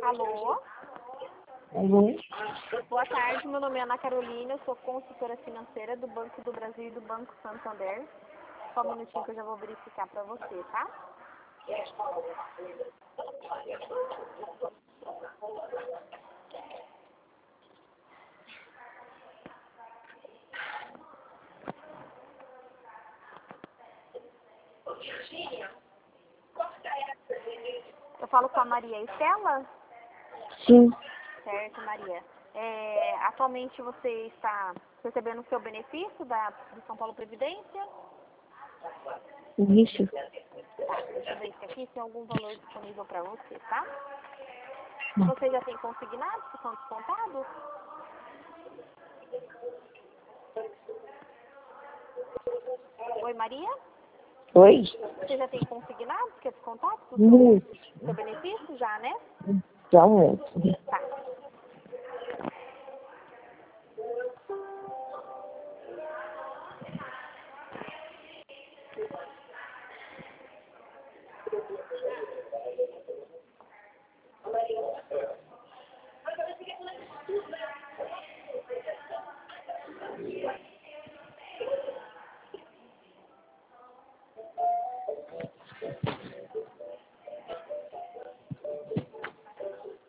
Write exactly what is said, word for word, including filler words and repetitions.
Alô? Uhum. Boa tarde, meu nome é Ana Carolina, eu sou consultora financeira do Banco do Brasil e do Banco Santander. Só um minutinho que eu já vou verificar para você, tá? Eu falo com a Maria Estela? Sim. Certo, Maria. É, atualmente você está recebendo o seu benefício da, do São Paulo Previdência? Isso. Tá, deixa eu ver se aqui tem algum valor disponível para você, tá? Você já tem consignados que são descontados? Oi, Maria? Oi? Você já tem consignados que é descontado do seu, Muito. seu benefício? Já, né? Já muito. Tá.